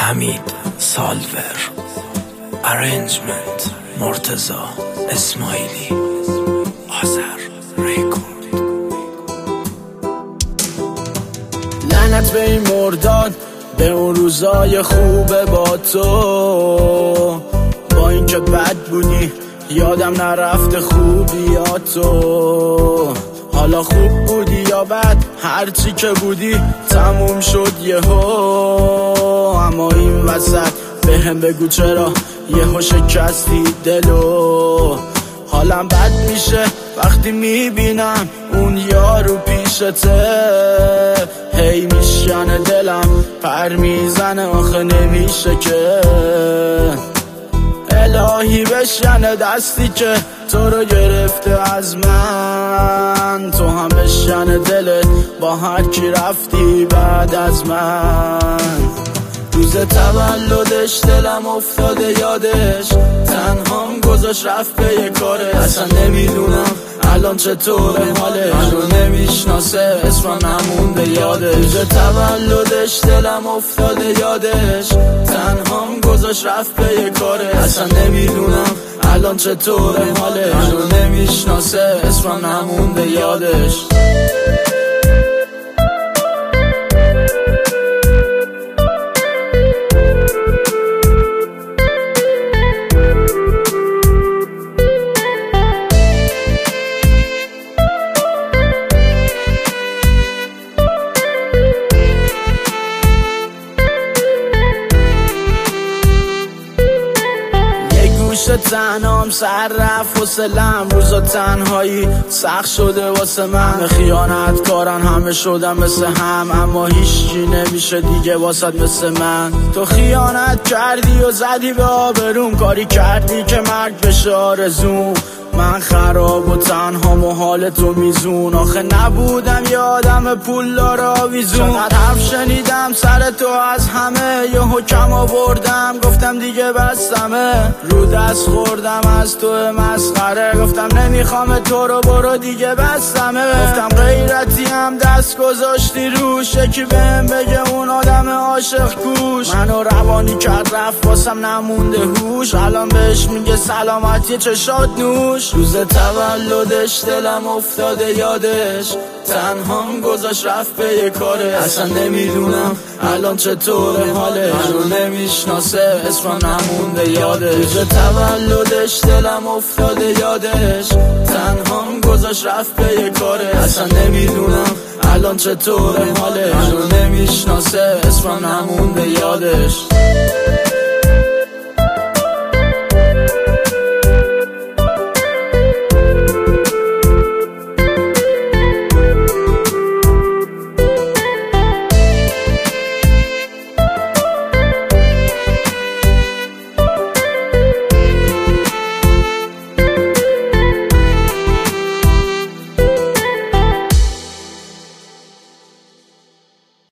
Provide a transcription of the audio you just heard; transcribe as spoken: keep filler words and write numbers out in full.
حمید سالور، ارنجمنت مرتضا اسماعیلی، آذر ریکورد. لعنت به این مرداد، به اون روزای خوبه با تو، با اینکه بد بودی یادم نرفته خوبی یا تو. حالا خوب بودی یا بد، هرچی که بودی تموم شد یهو. اما این وسط به هم بگو چرا یهو شکستی دلو. حالم بد میشه وقتی میبینم اون یارو پیشته، هی میشکنه دلم پر میزنه آخه نمیشه که. الهی بشکنه دستی که تو رو گرفته از من، تو هم بشکنه دلت با هر کی رفتی بعد از من. روز تولدش دلم افتاده یادش، تنهام گذاشت رفت به یه کاره. اصلا نمیدونم الان چطوره حالش، منو نمیشناسه اسمم نمونده یادش. روز تولدش دلم افتاده یادش، تنهام گذاشت رفت به یه کاره. اصلا نمیدونم الان چطوره حالش، منو نمیشناسه اسمم نمونده یادش. تنهام سر رفت و سلم، روزا تنهایی سخت شده واسه من. خیانت کارن همه شدم مثل هم، اما هیچی نمیشه دیگه واسد مثل من. تو خیانت کردی و زدی به آبروم، کاری کردی که مرگ بشه آرزوم. من خراب و تنهام و حال تو میزون، آخه نبودم یه آدم پولدار آویزون. چقدر حرف شنیدم سر تو از همه، یهو کم آوردم گفتم دیگه بستمه. رو دست خوردم از تو مسخره، گفتم نمیخوام تو رو برو دیگه بستمه. گفتم غیرتی هم دست گذاشتی روش، یکی بهم بگه اون آدم عاشق کوش. منو روانی کرد رفت واسم نمونده هوش، الان بهش میگه سلامتی چشات نوش. روز تولدش دلم افتاده یادش، تنهام گذاشت رفت به یه کاره. اصلا نمیدونم الان چطوره حالش، منو نمیشناسه اسمم نمونده یادش. روز تولدش دلم افتاده یادش، تنهام گذاشت رفت به یه کاره. اصلا نمیدونم الان چطوره حالش، منو نمیشناسه اسمم نمونده یادش.